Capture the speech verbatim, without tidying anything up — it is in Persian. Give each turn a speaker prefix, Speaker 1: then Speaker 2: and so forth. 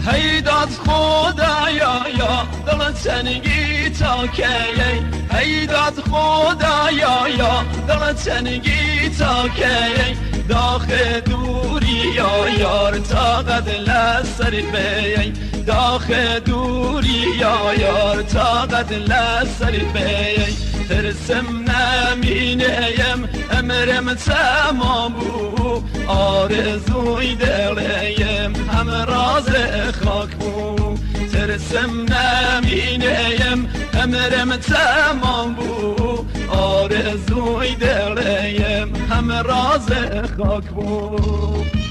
Speaker 1: هی داد خدایا یا دل تنگی تا کی هی داد خدایا یا دل تنگی تا کی داخ دوری یا یار طاقت لسر بی داخ دوری یا یار طاقت لسر بی ترسم نمینیم امرم تمام بو آرزوی دلیم هم راز خاک بو ترسم نمینیم امرم تمام بو آرزوی دلیم هم راز خاک بو